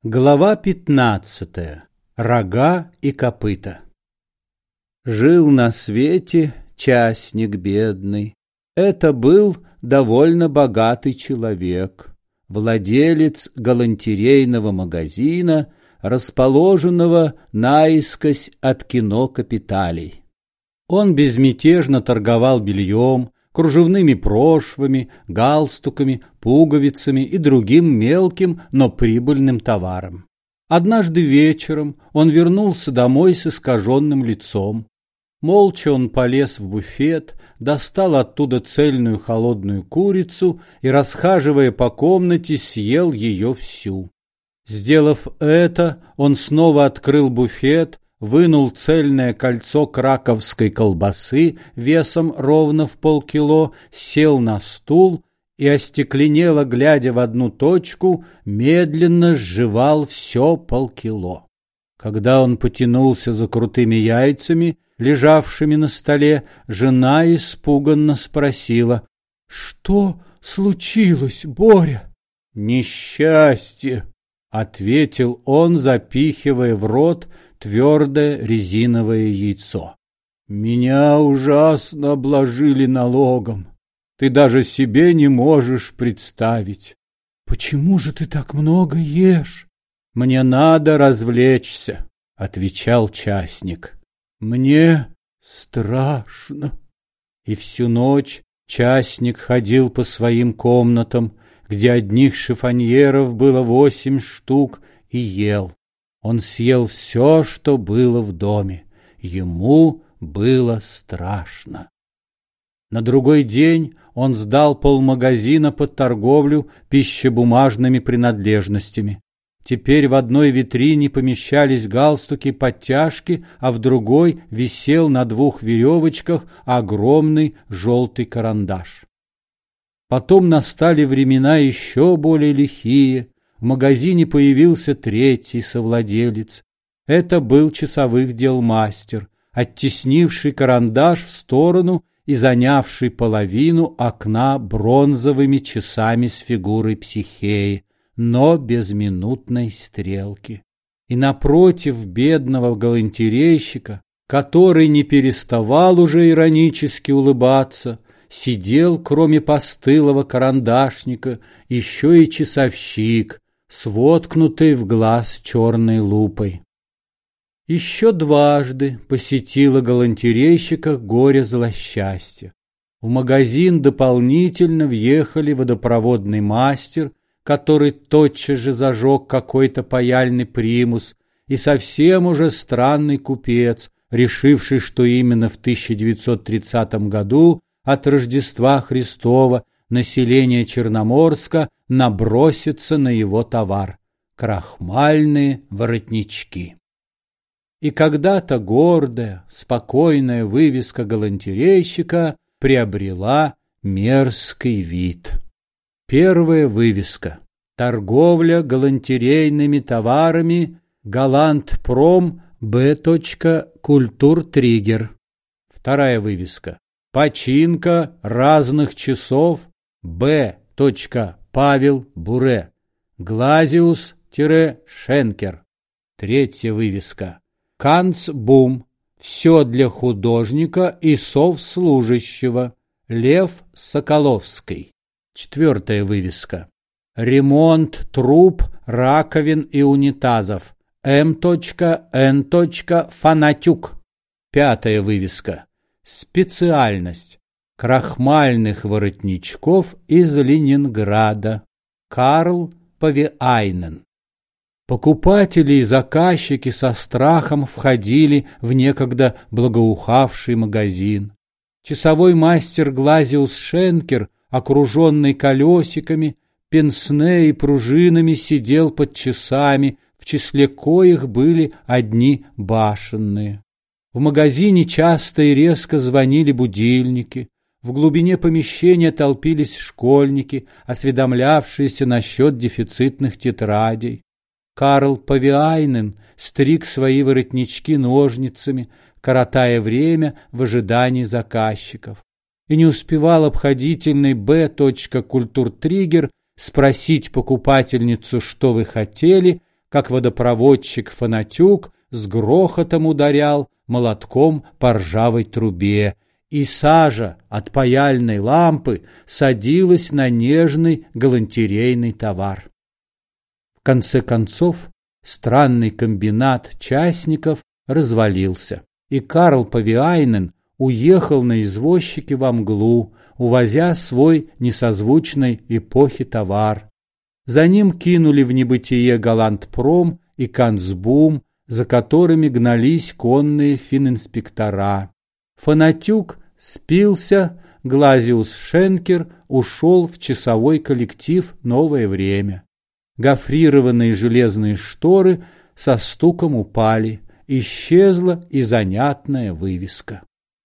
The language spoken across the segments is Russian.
Глава 15. Рога и копыта. Жил на свете частник бедный. Это был довольно богатый человек, владелец галантерейного магазина, расположенного наискось от кино «Капиталий». Он безмятежно торговал бельем, кружевными прошвами, галстуками, пуговицами и другим мелким, но прибыльным товаром. Однажды вечером он вернулся домой с искаженным лицом. Молча он полез в буфет, достал оттуда цельную холодную курицу и, расхаживая по комнате, съел ее всю. Сделав это, он снова открыл буфет, вынул цельное кольцо краковской колбасы весом ровно в полкило, сел на стул и, остекленело глядя в одну точку, медленно сживал все полкило. Когда он потянулся за крутыми яйцами, лежавшими на столе, жена испуганно спросила: «Что случилось, Боря?» «Несчастье», — ответил он, запихивая в рот твердое резиновое яйцо. «Меня ужасно обложили налогом. Ты даже себе не можешь представить». «Почему же ты так много ешь?» «Мне надо развлечься», — отвечал частник. «Мне страшно». И всю ночь частник ходил по своим комнатам, где одних шифоньеров было 8 штук, и ел. Он съел все, что было в доме. Ему было страшно. На другой день он сдал полмагазина под торговлю пищебумажными принадлежностями. Теперь в одной витрине помещались галстуки-подтяжки, а в другой висел на 2 веревочках огромный желтый карандаш. Потом настали времена еще более лихие. В магазине появился 3-й совладелец. Это был часовых дел мастер, оттеснивший карандаш в сторону и занявший половину окна бронзовыми часами с фигурой Психеи, но без минутной стрелки. И напротив бедного галантерейщика, который не переставал уже иронически улыбаться, сидел, кроме постылого карандашника, еще и часовщик с воткнутой в глаз черной лупой. Еще дважды посетило галантерейщика горе злосчастья. В магазин дополнительно въехали водопроводный мастер, который тотчас же зажег какой-то паяльный примус, и совсем уже странный купец, решивший, что именно в 1930 году от Рождества Христова население Черноморска набросится на его товар – крахмальные воротнички. И когда-то гордая, спокойная вывеска галантерейщика приобрела мерзкий вид. Первая вывеска: торговля галантерейными товарами Галантпром Б. Культуртриггер. Вторая вывеска: починка разных часов Б. Павел Буре, Глазиус-Шенкер. Третья вывеска: Канцбум, все для художника и совслужащего, Лев Соколовский. Четвертая вывеска: ремонт труб, раковин и унитазов, М. Н. Фанатюк. Пятая вывеска: специальность крахмальных воротничков из Ленинграда, Карл Павиайнен. Покупатели и заказчики со страхом входили в некогда благоухавший магазин. Часовой мастер Глазиус Шенкер, окруженный колесиками, пенсне и пружинами, сидел под часами, в числе коих были одни башенные. В магазине часто и резко звонили будильники. В глубине помещения толпились школьники, осведомлявшиеся насчет дефицитных тетрадей. Карл Павиайнен стриг свои воротнички ножницами, коротая время в ожидании заказчиков. И не успевал обходительный Б. Культуртриггер спросить покупательницу, что вы хотели, как водопроводчик Фанатюк с грохотом ударял молотком по ржавой трубе, и сажа от паяльной лампы садилась на нежный галантерейный товар. В конце концов, странный комбинат частников развалился, и Карл Павиайнен уехал на извозчике во мглу, увозя свой несозвучной эпохи товар. За ним кинули в небытие Галантпром и Канцбум, за которыми гнались конные фининспектора. Фанатюк спился, Глазиус Шенкер ушел в часовой коллектив «Новое время». Гофрированные железные шторы со стуком упали, исчезла и занятная вывеска.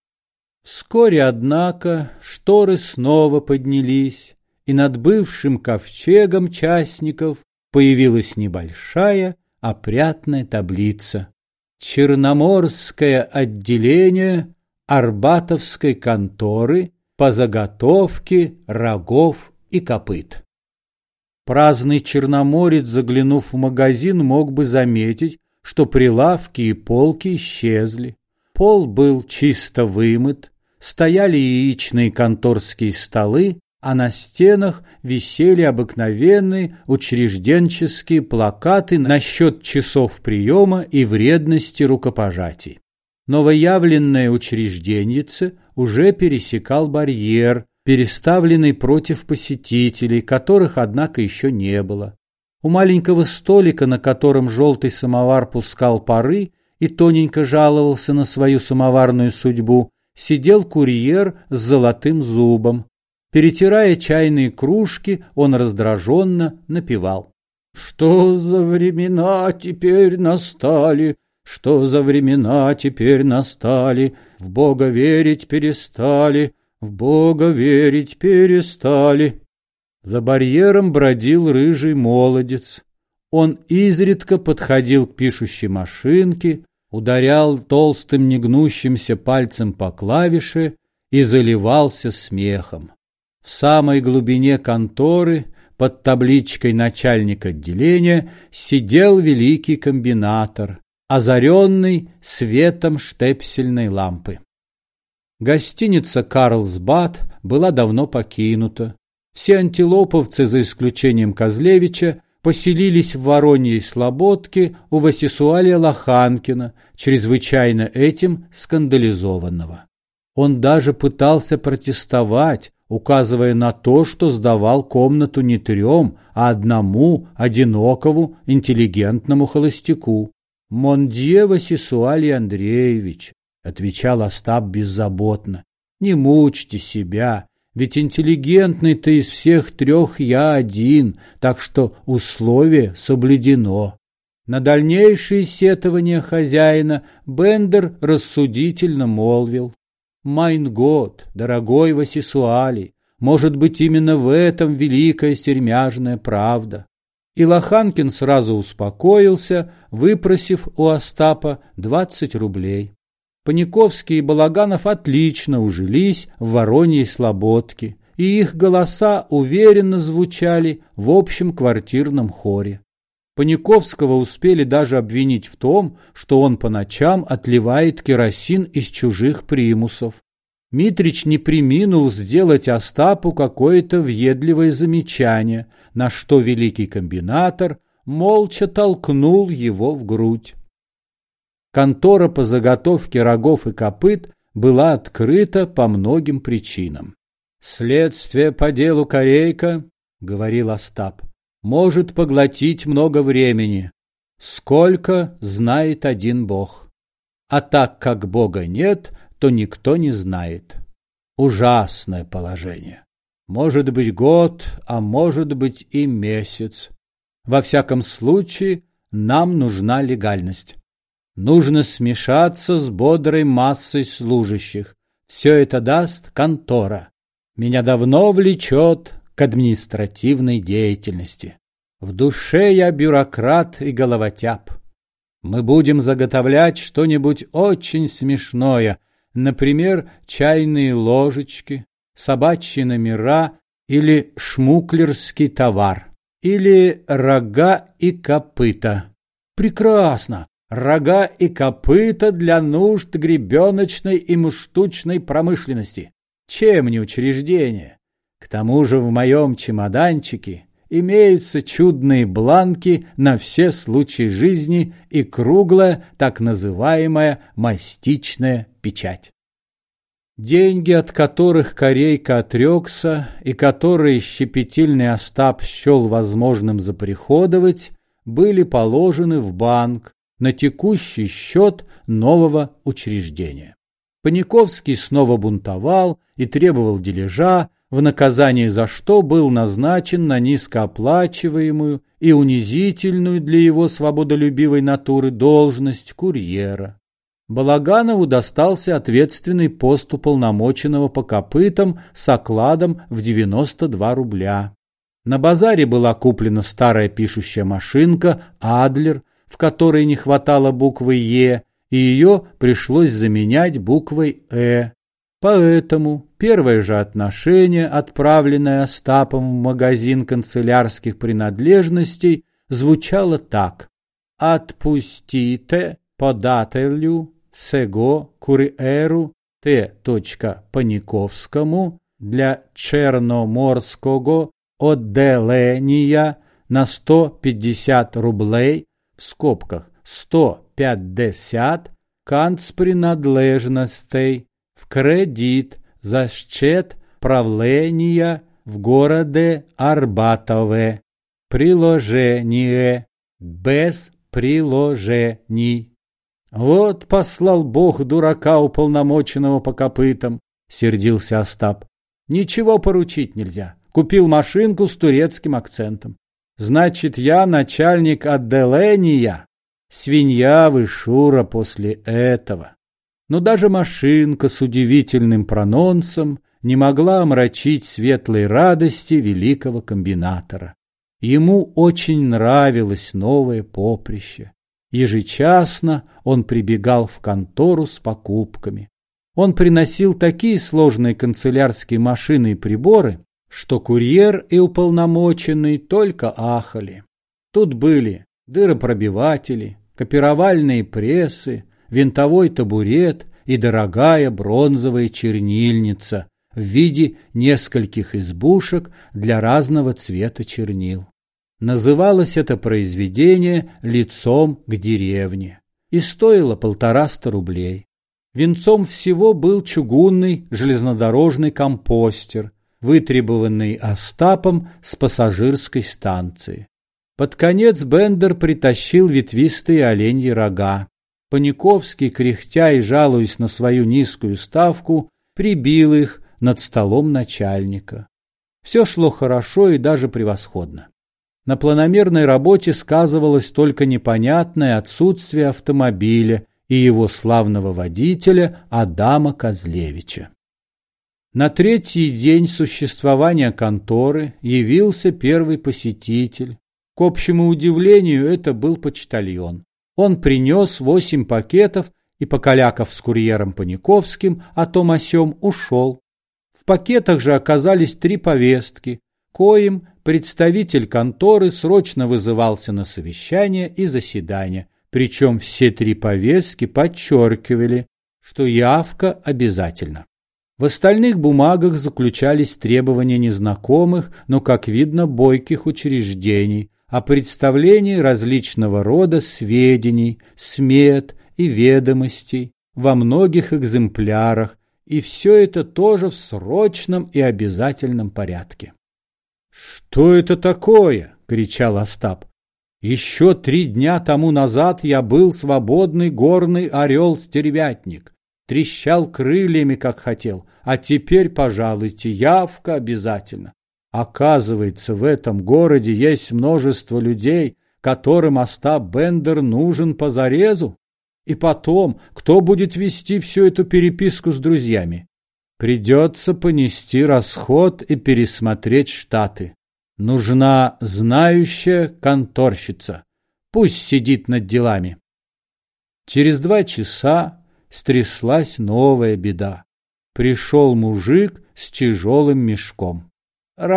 Вскоре, однако, шторы снова поднялись, и над бывшим ковчегом частников появилась небольшая опрятная таблица: «Черноморское отделение Арбатовской конторы по заготовке рогов и копыт». Праздный черноморец, заглянув в магазин, мог бы заметить, что прилавки и полки исчезли. Пол был чисто вымыт, стояли яичные конторские столы, а на стенах висели обыкновенные учрежденческие плакаты насчет часов приема и вредности рукопожатий. Новоявленная учрежденница уже пересекал барьер, переставленный против посетителей, которых, однако, еще не было. У маленького столика, на котором желтый самовар пускал пары и тоненько жаловался на свою самоварную судьбу, сидел курьер с золотым зубом. Перетирая чайные кружки, он раздраженно напевал: «Что за времена теперь настали? Что за времена теперь настали? В Бога верить перестали, в Бога верить перестали». За барьером бродил рыжий молодец. Он изредка подходил к пишущей машинке, ударял толстым негнущимся пальцем по клавише и заливался смехом. В самой глубине конторы, под табличкой «Начальник отделения», сидел великий комбинатор, озаренный светом штепсельной лампы. Гостиница «Карлсбад» была давно покинута. Все антилоповцы, за исключением Козлевича, поселились в Вороньей Слободке у Васисуалия Лоханкина, чрезвычайно этим скандализованного. Он даже пытался протестовать, указывая на то, что сдавал комнату не трем, а одному одинокому интеллигентному холостяку. «Мондье Васисуалий Андреевич», — отвечал Остап беззаботно, — «не мучьте себя, ведь интеллигентный-то из всех трех я один, так что условие соблюдено». На дальнейшие сетования хозяина Бендер рассудительно молвил: «Майн год, дорогой Васисуалий, может быть, именно в этом великая сермяжная правда». И Лоханкин сразу успокоился, выпросив у Остапа 20 рублей. Паниковский и Балаганов отлично ужились в Вороньей Слободке, и их голоса уверенно звучали в общем квартирном хоре. Паниковского успели даже обвинить в том, что он по ночам отливает керосин из чужих примусов. Митрич не преминул сделать Остапу какое-то въедливое замечание, на что великий комбинатор молча толкнул его в грудь. Контора по заготовке рогов и копыт была открыта по многим причинам. «Следствие по делу Корейка, — говорил Остап, — может поглотить много времени. Сколько, знает один Бог. А так как Бога нет, то никто не знает. Ужасное положение. Может быть год, а может быть и месяц. Во всяком случае, нам нужна легальность. Нужно смешаться с бодрой массой служащих. Все это даст контора. Меня давно влечет к административной деятельности. В душе я бюрократ и головотяп. Мы будем заготовлять что-нибудь очень смешное, например, чайные ложечки, собачьи номера или шмуклерский товар, или рога и копыта. Прекрасно! Рога и копыта для нужд гребеночной и муштучной промышленности. Чем не учреждение? К тому же в моем чемоданчике имеются чудные бланки на все случаи жизни и круглая, так называемая мастичная печать. Деньги, от которых Корейка отрекся и которые щепетильный Остап счел возможным заприходовать, были положены в банк на текущий счет нового учреждения. Паниковский снова бунтовал и требовал дележа, в наказание за что был назначен на низкооплачиваемую и унизительную для его свободолюбивой натуры должность курьера. Балаганову достался ответственный пост уполномоченного по копытам с окладом в 92 рубля. На базаре была куплена старая пишущая машинка «Адлер», в которой не хватало буквы «Е», и ее пришлось заменять буквой «Э». Поэтому первое же отношение, отправленное Остапом в магазин канцелярских принадлежностей, звучало так: «Отпустите подателю сего курьеру Т. Паниковскому для Черноморского отделения на 150 рублей в скобках 150 канцпринадлежностей в кредит за счет правления в городе Арбатове. Приложение без приложений». «Вот послал Бог дурака, уполномоченного по копытам», — сердился Остап. «Ничего поручить нельзя. Купил машинку с турецким акцентом. Значит, я начальник отделения. Свинья вы, Шура, после этого». Но даже машинка с удивительным прононсом не могла омрачить светлой радости великого комбинатора. Ему очень нравилось новое поприще. Ежечасно он прибегал в контору с покупками. Он приносил такие сложные канцелярские машины и приборы, что курьер и уполномоченный только ахали. Тут были дыропробиватели, копировальные прессы, винтовой табурет и дорогая бронзовая чернильница в виде нескольких избушек для разного цвета чернил. Называлось это произведение «Лицом к деревне» и стоило 150 рублей. Венцом всего был чугунный железнодорожный компостер, вытребованный Остапом с пассажирской станции. Под конец Бендер притащил ветвистые оленьи рога. Паниковский, кряхтя и жалуясь на свою низкую ставку, прибил их над столом начальника. Все шло хорошо и даже превосходно. На планомерной работе сказывалось только непонятное отсутствие автомобиля и его славного водителя Адама Козлевича. На третий день существования конторы явился первый посетитель. К общему удивлению, это был почтальон. Он принес 8 пакетов и, покалякав с курьером Паниковским о том о сём, ушел. В пакетах же оказались 3 повестки, коим представитель конторы срочно вызывался на совещание и заседание, причем все 3 повестки подчеркивали, что явка обязательна. В остальных бумагах заключались требования незнакомых, но, как видно, бойких учреждений о представлении различного рода сведений, смет и ведомостей во многих экземплярах, и все это тоже в срочном и обязательном порядке. «Что это такое?» — кричал Остап. «Еще 3 дня тому назад я был свободный горный орел-стервятник, трещал крыльями, как хотел, а теперь, пожалуйте, явка обязательно. Оказывается, в этом городе есть множество людей, которым Остап Бендер нужен позарезу. И потом, кто будет вести всю эту переписку с друзьями? Придется понести расход и пересмотреть штаты. Нужна знающая конторщица. Пусть сидит над делами». Через 2 часа стряслась новая беда. Пришел мужик с тяжелым мешком.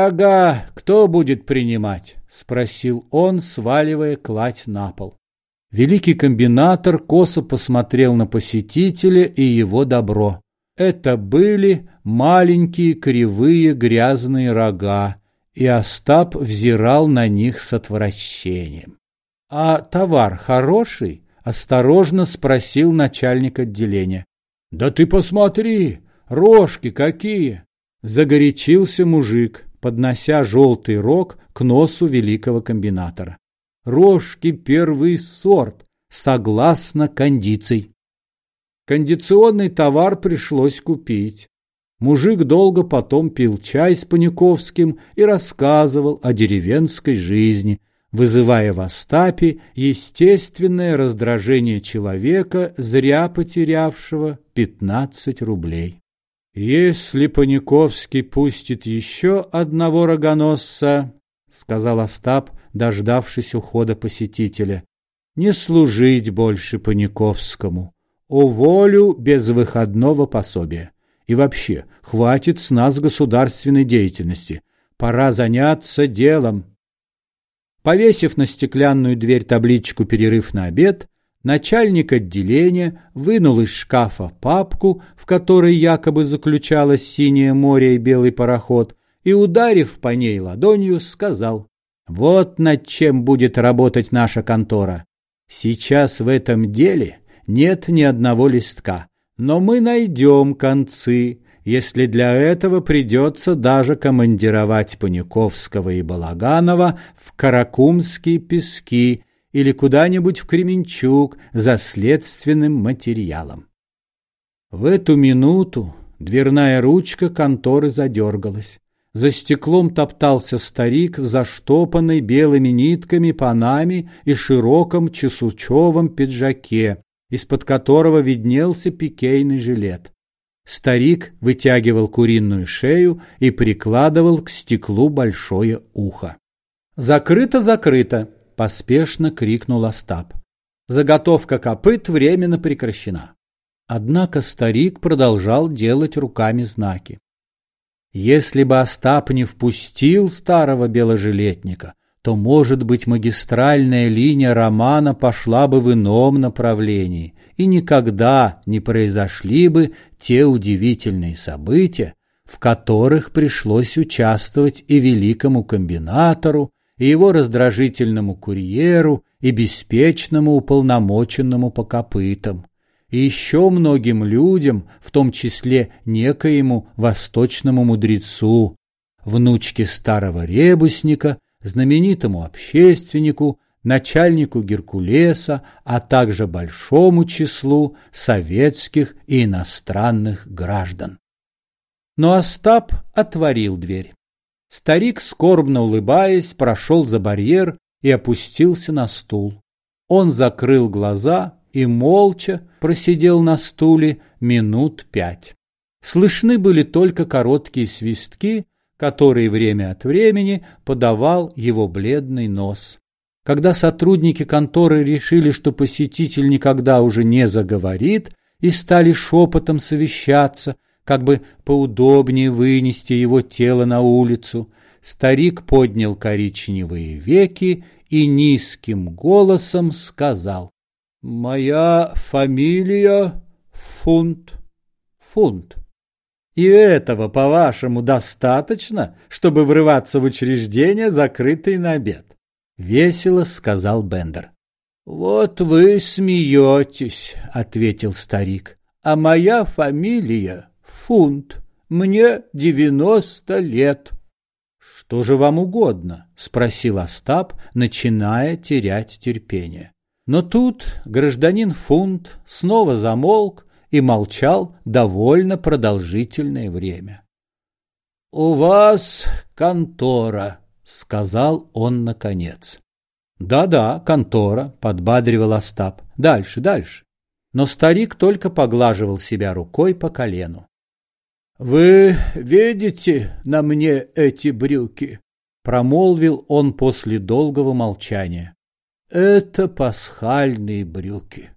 «Рога кто будет принимать?» — спросил он, сваливая кладь на пол. Великий комбинатор косо посмотрел на посетителя и его добро. Это были маленькие кривые грязные рога, и Остап взирал на них с отвращением. «А товар хороший?» – осторожно спросил начальник отделения. «Да ты посмотри, рожки какие!» – загорячился мужик, поднося желтый рог к носу великого комбинатора. «Рожки первый сорт, согласно кондиций». Кондиционный товар пришлось купить. Мужик долго потом пил чай с Паниковским и рассказывал о деревенской жизни, вызывая в Остапе естественное раздражение человека, зря потерявшего 15 рублей. «Если Паниковский пустит еще одного рогоносца, — сказал Остап, дождавшись ухода посетителя, — не служить больше Паниковскому, уволю без выходного пособия. И вообще, хватит с нас государственной деятельности, пора заняться делом». Повесив на стеклянную дверь табличку «Перерыв на обед», начальник отделения вынул из шкафа папку, в которой якобы заключалось синее море и белый пароход, и, ударив по ней ладонью, сказал: «Вот над чем будет работать наша контора. Сейчас в этом деле нет ни одного листка, но мы найдем концы, если для этого придется даже командировать Паниковского и Балаганова в Каракумские пески или куда-нибудь в Кременчуг за следственным материалом». В эту минуту дверная ручка конторы задергалась. За стеклом топтался старик в заштопанной белыми нитками панаме и широком чесучевом пиджаке, из-под которого виднелся пикейный жилет. Старик вытягивал куриную шею и прикладывал к стеклу большое ухо. «Закрыто, закрыто!» – поспешно крикнул Остап. «Заготовка копыт временно прекращена». Однако старик продолжал делать руками знаки. Если бы Остап не впустил старого беложилетника, то, может быть, магистральная линия романа пошла бы в ином направлении, и никогда не произошли бы те удивительные события, в которых пришлось участвовать и великому комбинатору, и его раздражительному курьеру, и беспечному уполномоченному по копытам, и еще многим людям, в том числе некоему восточному мудрецу, внучке старого ребусника, знаменитому общественнику, начальнику Геркулеса, а также большому числу советских и иностранных граждан. Но Остап отворил дверь. Старик, скорбно улыбаясь, прошел за барьер и опустился на стул. Он закрыл глаза и молча просидел на стуле минут 5. Слышны были только короткие свистки, которые время от времени подавал его бледный нос. Когда сотрудники конторы решили, что посетитель никогда уже не заговорит, и стали шепотом совещаться, как бы поудобнее вынести его тело на улицу, старик поднял коричневые веки и низким голосом сказал: «Моя фамилия Фунт. Фунт. И этого, по-вашему, достаточно, чтобы врываться в учреждение, закрытое на обед?» — весело сказал Бендер. «Вот вы смеетесь», — ответил старик, — «а моя фамилия Фунт. Мне 90 лет». «Что же вам угодно?» — спросил Остап, начиная терять терпение. Но тут гражданин Фунт снова замолк и молчал довольно продолжительное время. «У вас контора», — сказал он наконец. «Да-да, контора», — подбадривал Остап. «Дальше, дальше». Но старик только поглаживал себя рукой по колену. «Вы видите на мне эти брюки?» — промолвил он после долгого молчания. «Это пасхальные брюки.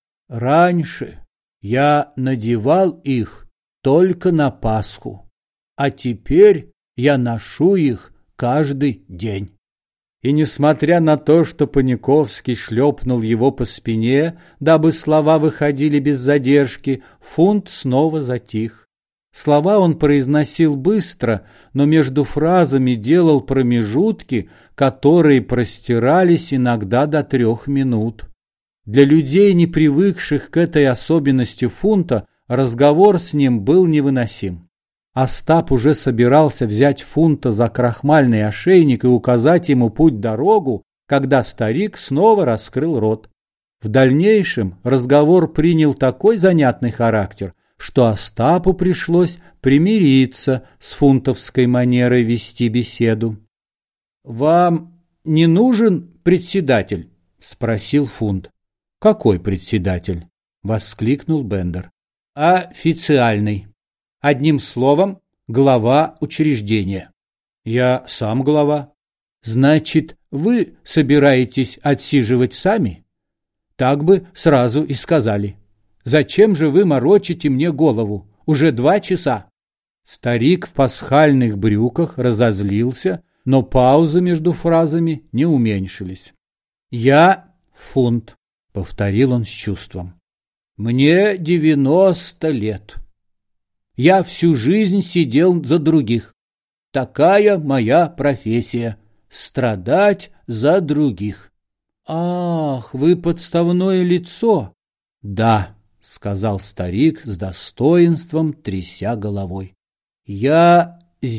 Раньше я надевал их только на Пасху, а теперь я ношу их каждый день. И несмотря на то, что Паниковский шлепнул его по спине, дабы слова выходили без задержки, Фунт снова затих. Слова он произносил быстро, но между фразами делал промежутки, которые простирались иногда до 3 минут. Для людей, не привыкших к этой особенности Фунта, разговор с ним был невыносим. Остап уже собирался взять Фунта за крахмальный ошейник и указать ему путь-дорогу, когда старик снова раскрыл рот. В дальнейшем разговор принял такой занятный характер, что Остапу пришлось примириться с фунтовской манерой вести беседу. «Вам не нужен председатель?» — спросил Фунт. «Какой председатель?» — воскликнул Бендер. «Официальный. Одним словом, глава учреждения». «Я сам глава». «Значит, вы собираетесь отсиживать сами?» «Так бы сразу и сказали. Зачем же вы морочите мне голову? Уже 2 часа». Старик в пасхальных брюках разозлился, но паузы между фразами не уменьшились. «Я Фунт», — повторил он с чувством. «Мне 90 лет. Я всю жизнь сидел за других. Такая моя профессия — страдать за других». «Ах, вы подставное лицо!» «Да», — сказал старик с достоинством, тряся головой. «Я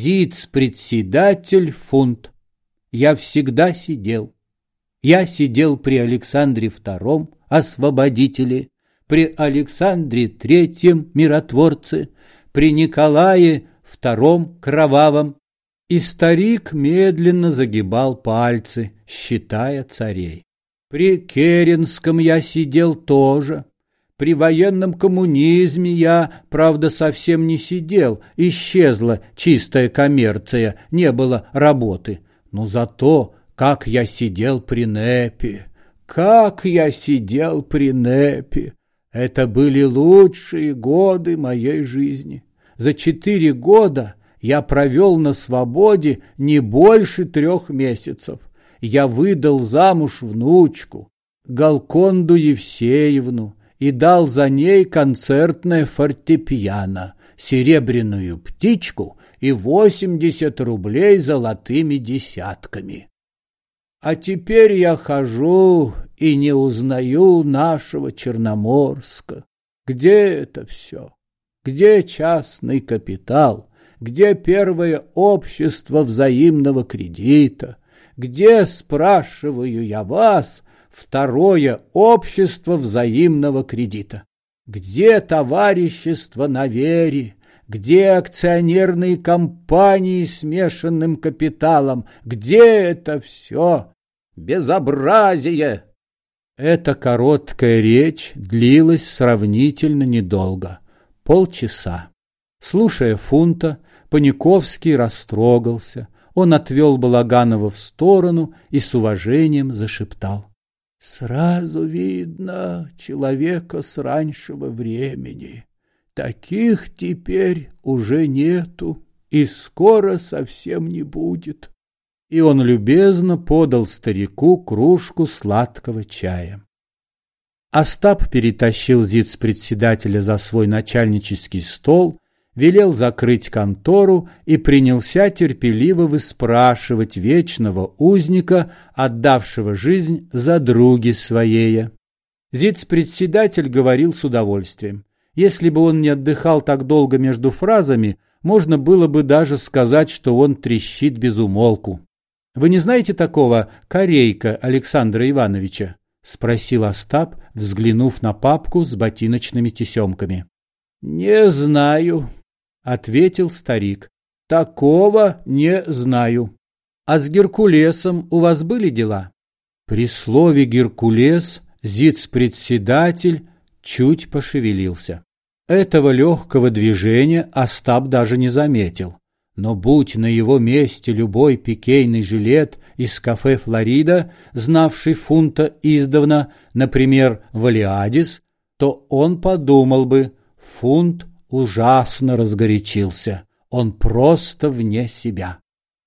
зиц-председатель Фунт. Я всегда сидел. Я сидел при Александре II, освободителе, при Александре III, миротворце, при Николае II, кровавом». И старик медленно загибал пальцы, считая царей. «При Керенском я сидел тоже. При военном коммунизме я, правда, совсем не сидел, исчезла чистая коммерция, не было работы. Но зато, как я сидел при НЭПе, как я сидел при НЭПе! Это были лучшие годы моей жизни. За 4 года я провел на свободе не больше 3 месяцев. Я выдал замуж внучку, Галконду Евсеевну, и дал за ней концертное фортепиано, серебряную птичку и 80 рублей золотыми десятками. А теперь я хожу и не узнаю нашего Черноморска. Где это все? Где частный капитал? Где первое общество взаимного кредита? Где, спрашиваю я вас, второе общество взаимного кредита? Где товарищество на вере? Где акционерные компании с смешанным капиталом? Где это все? Безобразие! Эта короткая речь длилась сравнительно недолго, полчаса. Слушая Фунта, Паниковский растрогался. Он отвел Балаганова в сторону и с уважением зашептал: «Сразу видно человека с раннего времени. Таких теперь уже нету и скоро совсем не будет». И он любезно подал старику кружку сладкого чая. Остап перетащил зиц-председателя за свой начальнический стол, велел закрыть контору и принялся терпеливо выспрашивать вечного узника, отдавшего жизнь за други своей. Зиц-председатель говорил с удовольствием. Если бы он не отдыхал так долго между фразами, можно было бы даже сказать, что он трещит без умолку. «Вы не знаете такого Корейка Александра Ивановича?» — спросил Остап, взглянув на папку с ботиночными тесемками. «Не знаю», — ответил старик. «Такого не знаю. А с Геркулесом у вас были дела?» При слове «Геркулес» зиц-председатель чуть пошевелился. Этого легкого движения Остап даже не заметил. Но будь на его месте любой пикейный жилет из кафе «Флорида», знавший Фунта издавна, например, Валиадис, то он подумал бы: Фунт ужасно разгорячился, он просто вне себя.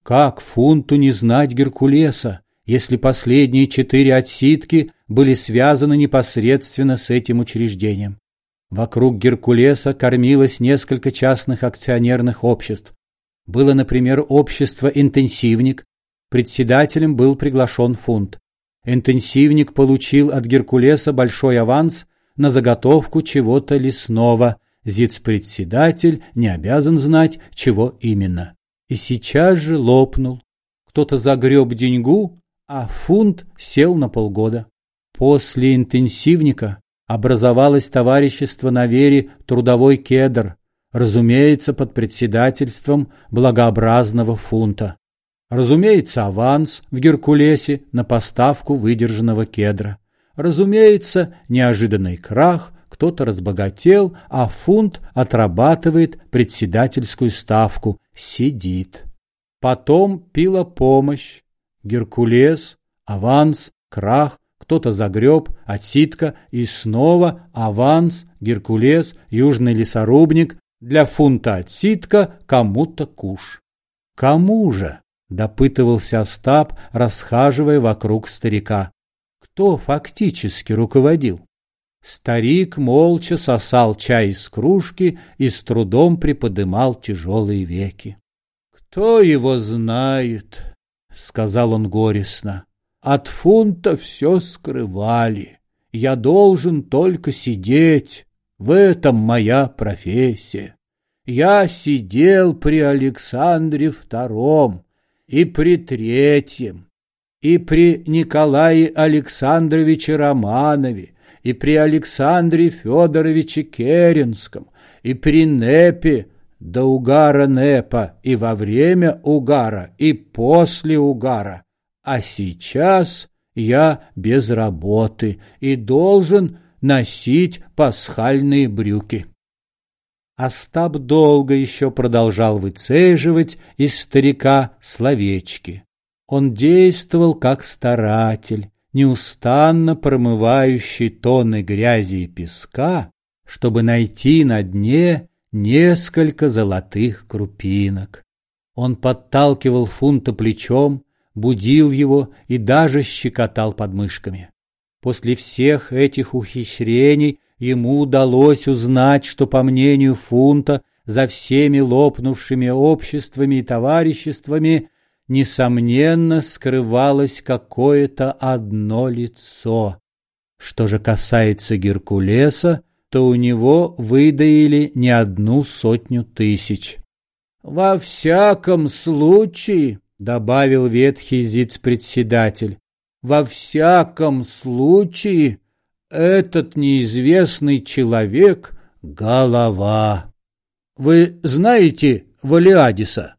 Как фунту не знать Геркулеса, если последние 4 отсидки были связаны непосредственно с этим учреждением? Вокруг Геркулеса кормилось несколько частных акционерных обществ. Было, например, общество «Интенсивник». Председателем был приглашен фунт. Интенсивник получил от Геркулеса большой аванс на заготовку чего-то лесного. Зиц-председатель не обязан знать, чего именно. И сейчас же лопнул. Кто-то загреб деньгу, а фунт сел на полгода. После интенсивника образовалось товарищество на вере «Трудовой кедр», разумеется, под председательством благообразного фунта. Разумеется, аванс в Геркулесе на поставку выдержанного кедра. Разумеется, неожиданный крах, кто-то разбогател, а фунт отрабатывает председательскую ставку, сидит. Потом пила помощь. Геркулес, аванс, крах, кто-то загреб, отсидка и снова аванс, Геркулес, южный лесорубник, для фунта отсидка, кому-то куш. Кому же? Допытывался Остап, расхаживая вокруг старика. Кто фактически руководил? Старик молча сосал чай из кружки и с трудом приподымал тяжелые веки. «Кто его знает?» — сказал он горестно. «От фунта все скрывали. Я должен только сидеть. В этом моя профессия. Я сидел при Александре II и при Третьем, и при Николае Александровиче Романове, и при Александре Федоровиче Керенском, и при Непе, до угара Непа, и во время угара, и после угара. А сейчас я без работы и должен носить пасхальные брюки». Остап долго еще продолжал выцеживать из старика словечки. Он действовал как старатель, неустанно промывающий тонны грязи и песка, чтобы найти на дне несколько золотых крупинок. Он подталкивал фунта плечом, будил его и даже щекотал подмышками. После всех этих ухищрений ему удалось узнать, что, по мнению фунта, за всеми лопнувшими обществами и товариществами несомненно скрывалось какое-то одно лицо. Что же касается Геркулеса, то у него выдаили не 100 тысяч. «Во всяком случае, — добавил ветхий зиц-председатель, — во всяком случае этот неизвестный человек — голова. Вы знаете Валиадиса?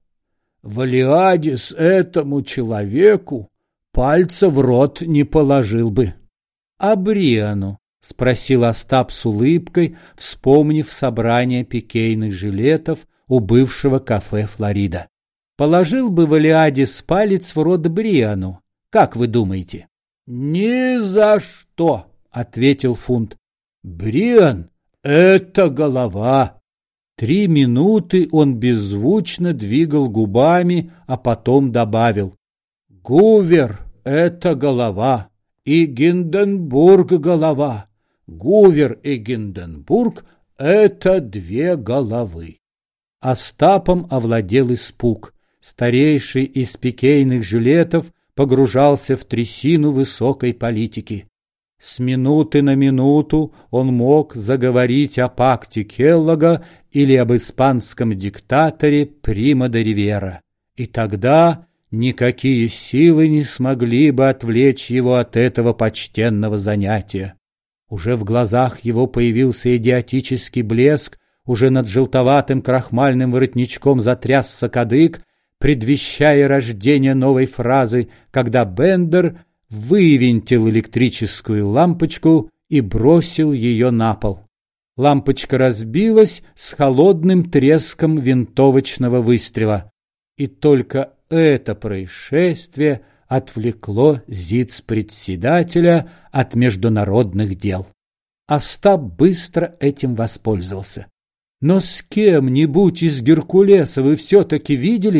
Валиадис этому человеку пальца в рот не положил бы». «А Бриану?» — спросил Остап с улыбкой, вспомнив собрание пикейных жилетов у бывшего кафе «Флорида». «Положил бы Валиадис палец в рот Бриану? Как вы думаете?» «Ни за что!» — ответил фунт. «Бриан — это голова». 3 минуты он беззвучно двигал губами, а потом добавил: «Гувер — это голова, и Гинденбург — голова. Гувер и Гинденбург — это 2 головы». Остапом овладел испуг. Старейший из пикейных жилетов погружался в трясину высокой политики. С минуты на минуту он мог заговорить о пакте Келлога или об испанском диктаторе Прима де Ривера. И тогда никакие силы не смогли бы отвлечь его от этого почтенного занятия. Уже в глазах его появился идиотический блеск, уже над желтоватым крахмальным воротничком затрясся кадык, предвещая рождение новой фразы, когда Бендер вывинтил электрическую лампочку и бросил ее на пол. Лампочка разбилась с холодным треском винтовочного выстрела. И только это происшествие отвлекло зиц-председателя от международных дел. Остап быстро этим воспользовался. «Но с кем-нибудь из Геркулеса вы все-таки виделись?»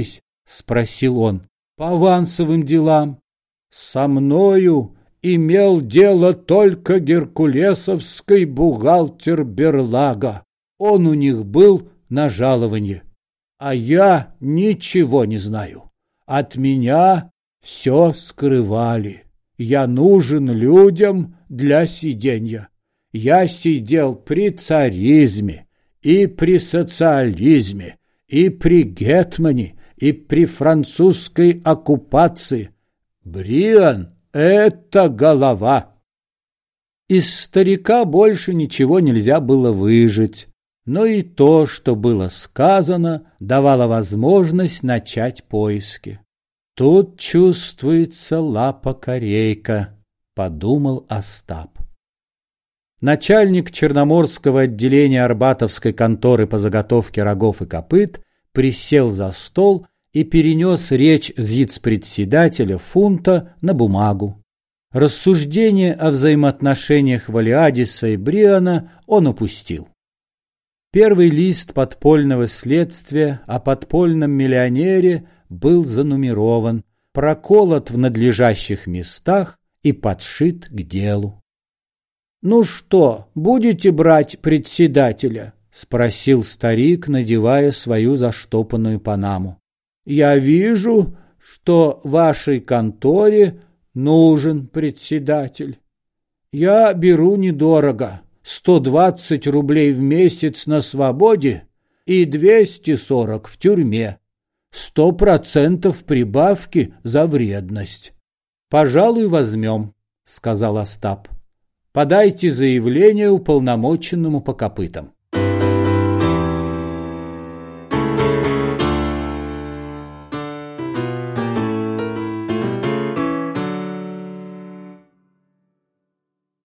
— спросил он. «По авансовым делам». «Со мною имел дело только геркулесовский бухгалтер Берлага. Он у них был на жалованье. А я ничего не знаю. От меня все скрывали. Я нужен людям для сиденья. Я сидел при царизме, и при социализме, и при гетмане, и при французской оккупации. Бриан — это голова». Из старика больше ничего нельзя было выжать, но и то, что было сказано, давало возможность начать поиски. «Тут чувствуется лапа-корейка», — подумал Остап. Начальник Черноморского отделения Арбатовской конторы по заготовке рогов и копыт присел за стол и перенес речь зиц-председателя Фунта на бумагу. Рассуждение о взаимоотношениях Валиадиса и Бриана он упустил. Первый лист подпольного следствия о подпольном миллионере был занумерован, проколот в надлежащих местах и подшит к делу. «Ну что, будете брать председателя?» — спросил старик, надевая свою заштопанную панаму. «Я вижу, что вашей конторе нужен председатель. Я беру недорого, 120 рублей в месяц на свободе и 240 в тюрьме. 100% прибавки за вредность». «Пожалуй, возьмем», — сказал Остап. «Подайте заявление уполномоченному по копытам».